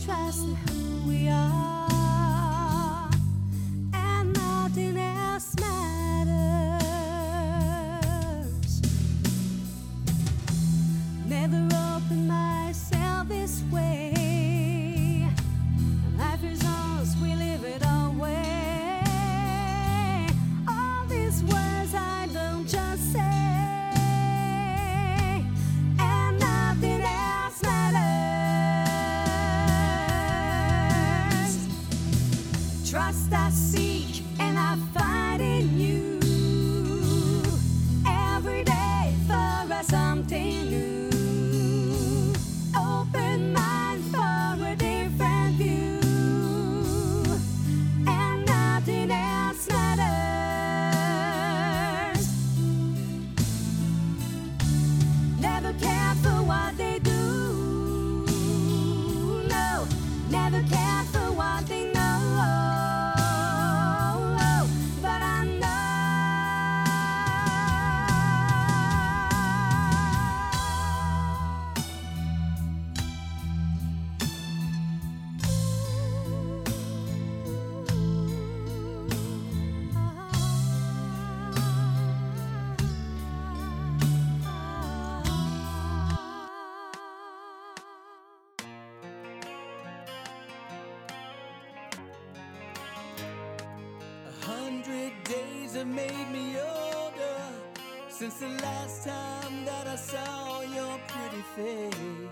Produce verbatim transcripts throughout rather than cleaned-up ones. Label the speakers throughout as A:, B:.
A: trust in who we are, and nothing else matters. Never open myself this way. Life is ours, we live it our way. All these words I don't just say, and nothing else matters. Trust I seek and I find in you. Every day for us something new. Open mind for a different view, and nothing else matters. Never care for what they do. No, never care for what they know. But I know
B: A hundred days have made me older since the last time that I saw your pretty face.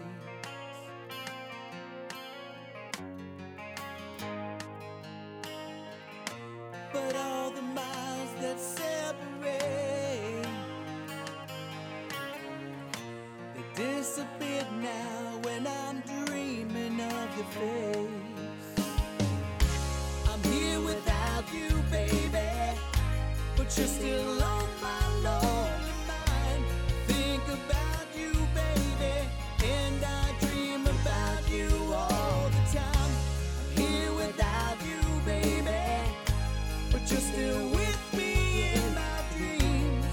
B: But all the miles that separate, they disappeared now when I'm dreaming of your face. I'm here without you, baby, but you're still on my lonely mind. Think about you, baby, and I dream about you all the time. I'm here without you, baby, but you're still with me in my dreams.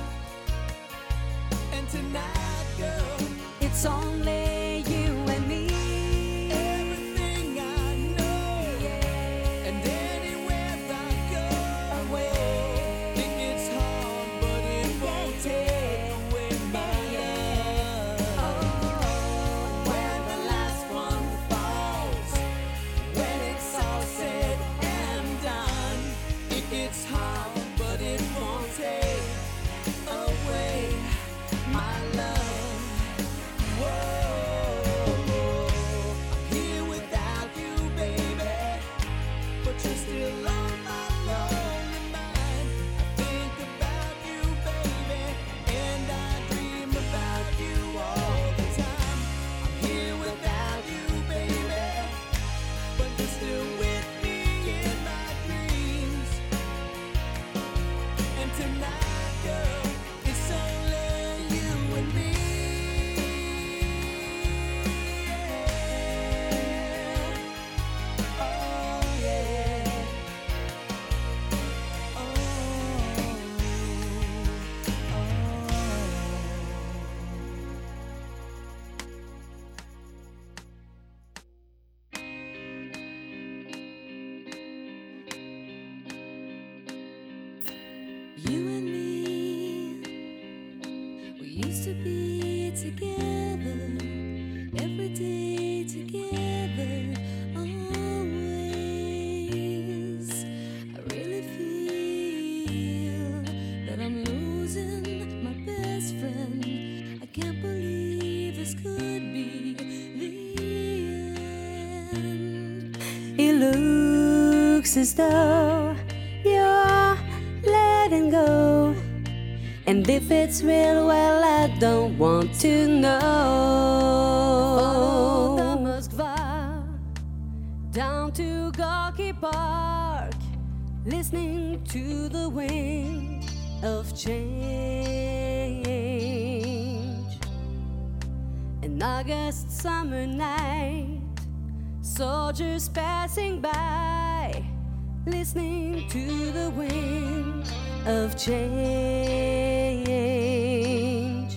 B: And tonight, girl,
A: it's only you and me.
B: everything I know, and anywhere I go away, think it's hard, but it won't take away my love. When the last one falls, when it's all said and done, it gets hard, but it won't take away my love. Whoa, I'm here without you, baby, but you're still on my lonely mind. I think about you, baby, and I dream about you all the time. I'm here without you, baby, but you're still with me in my dreams. And tonight, girl, it's only you and me. Yeah. Oh, yeah. Oh,
A: You and me, we used to be together, every day together, always. I really feel that I'm losing my best friend. I can't believe this could be the end. It looks as though you're letting go, and if it's real, well, I don't want to know. Follow the Moskva down to Gorky Park, listening to the wind of change. An August summer night, soldiers passing by, listening to the wind of change.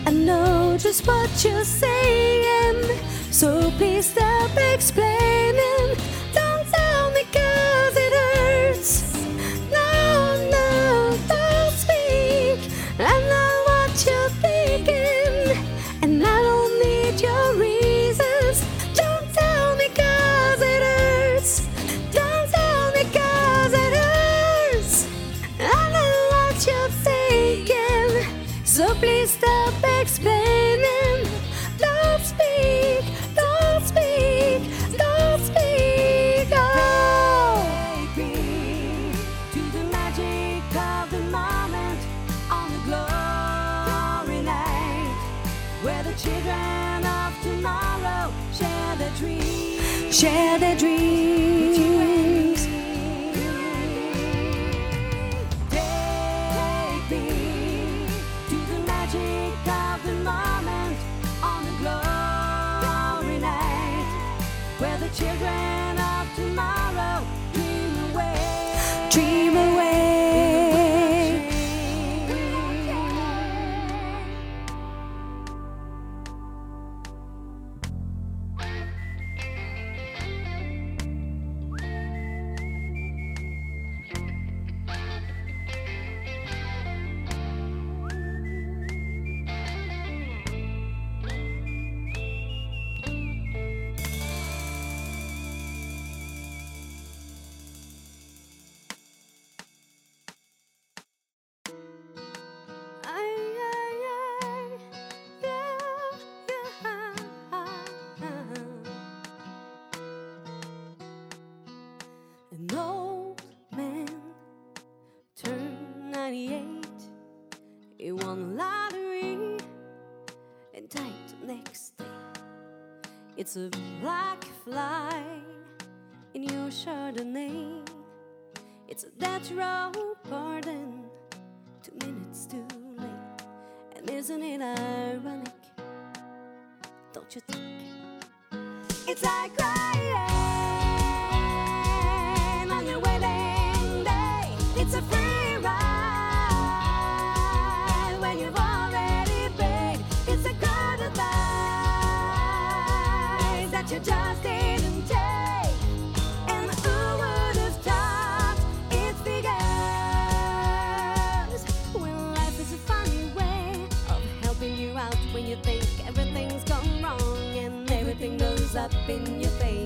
A: I know just what you're saying, so please stop explaining. Don't tell me 'cause it hurts. No, no, don't speak. I know what you're thinking, and I don't need your reasons. Don't tell me 'cause it hurts. Don't tell me 'cause it hurts. I know what you're thinking, so please stop explaining. Don't speak, don't speak, don't speak. Oh,
B: Baby, to the magic of the moment on the glory night, where the children of tomorrow share their dreams.
A: share their dreams.
B: Take me to the magic of the moment on the glory night, where the children of tomorrow dream away.
A: Dream away. An old man turned ninety-eight. He won the lottery and died the next day. It's a black fly in your Chardonnay. It's a death row pardon, two minutes too late. And isn't it ironic? Don't you think?
B: It's like crying on your wedding day. It's a free ride when you've already paid. It's a good advice that you just didn't take. And who would have thought it's because,
A: Well, life is a funny way of helping you out when you think everything's gone wrong and everything goes up in your face.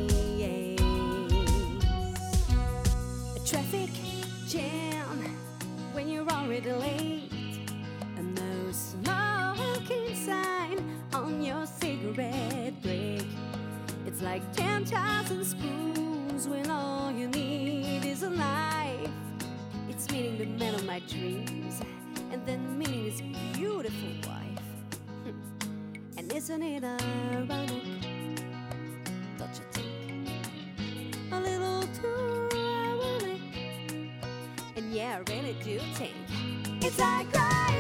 A: A traffic jam when you're already late, and no smoking sign on your cigarette break. It's like ten thousand spoons when all you need is a knife. It's meeting the man of my dreams, and then meeting his beautiful wife. And isn't it ironic? Don't you think? A little too ironic. And yeah, I really do think
B: it's like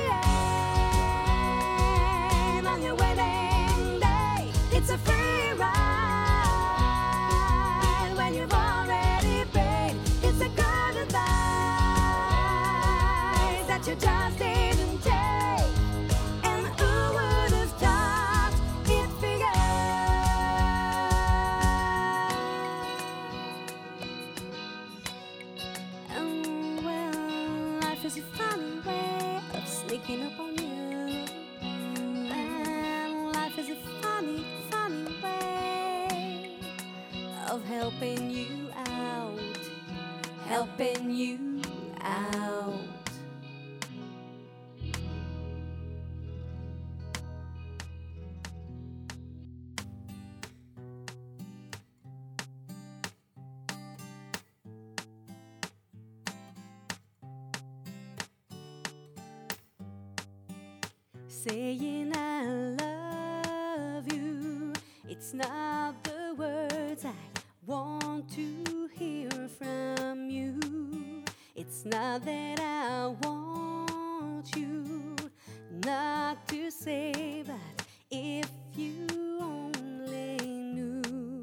B: crying on your wedding day. It's a free ride when you've already paid. It's a good advice that you just didn't take. And who would have thought it figured?
A: Oh, well, life is a funny way of sneaking up on you. And life is a funny, funny way of helping you out, helping you out. Saying I love you, it's not the words I want to hear from you. It's not that I want you not to say, but if you only knew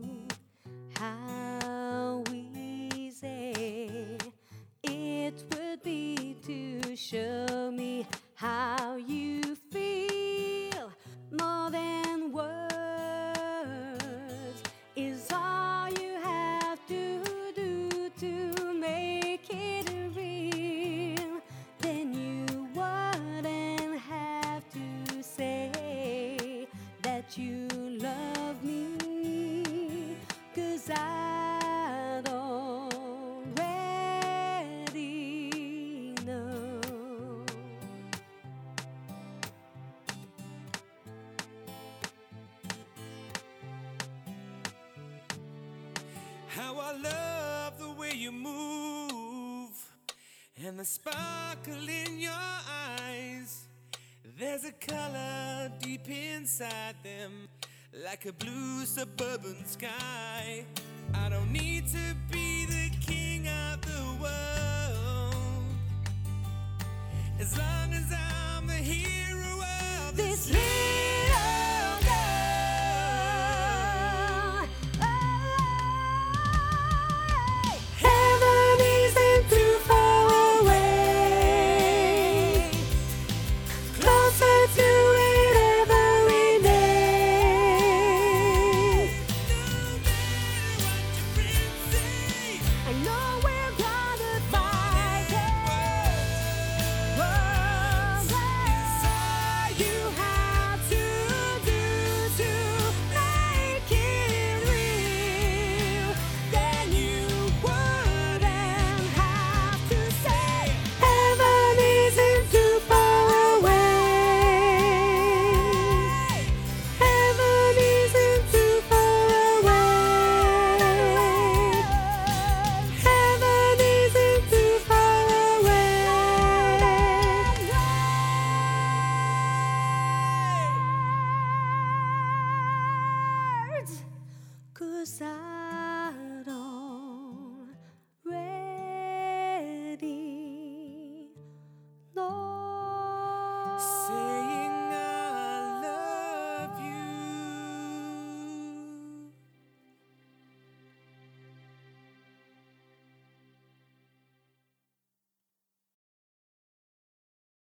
A: how easy it would be to show me how you feel
B: and the sparkle in your eyes. There's a color deep inside them, like a blue suburban sky. I don't need to be the king of the world, as long